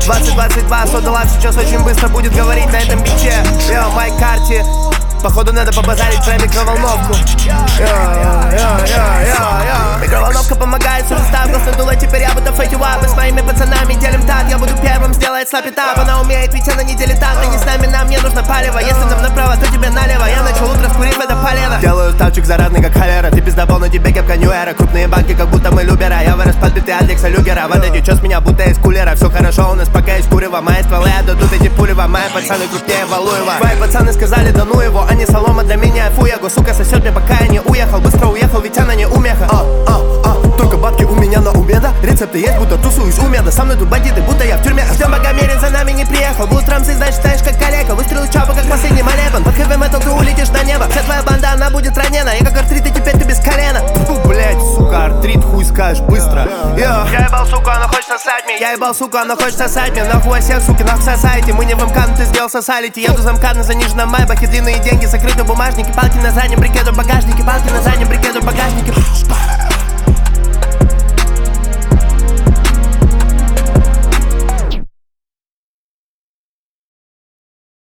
2022, сода сейчас очень быстро будет говорить на этом биче. Йо, Майк Карти, походу надо побазарить про микроволновку. Микроволновка помогает с устав, надула, теперь я буду фейк ю-ап. И с моими пацанами делим так, я буду первым сделать слап-этап. Она умеет, ведь она не дилетант, и не с нами, нам не нужно палево. Если нам направо, то тебе налево. Я начал утро скурить, это полено. Делаю ставчик заразный, как холера. Ты пиздобол, на тебе кепка Ньюэра. Крупные банки, как будто мы любера. Я вырос подбитый Алекса Люгера. Вода течет с меня, будто из кулера. Все хорошо, у нас пока есть курево. Мои стволы отдадут эти пулева. Мои пацаны крупнее Валуева. Твои пацаны сказали, да ну его. Они солома для меня, фуего. Сука сосет мне, пока я не уехал. Быстро уехал, ведь она не умеха. Только бабки у меня на уме, да? Рецепты есть, будто тусуюсь у меня. Да со мной тут бандиты, будто я в тюрьме. Ждем, пока Мерин за нами не приехал. Будут рамсы, значит, стоишь как калека. Выстрел чапа, как последний молебен. Под хэви метал ты улетишь на небо. Вся твоя банда, она будет ранена. Я как артрит, и теперь ты без колена. Фу, блять, сука, артрит, хуй скажешь быстро. Я ебал, сука, она хочет сосать мне. Я ебал, сука, она хочет сосать мне. Нахуй всех, суки, нахуй сосайте. Мы не в МК, но ты сделал сосалити. Еду замкат на заниженном майбахе. Длинные деньги, закрыты бумажники. Палки на заднем брикете в багажнике.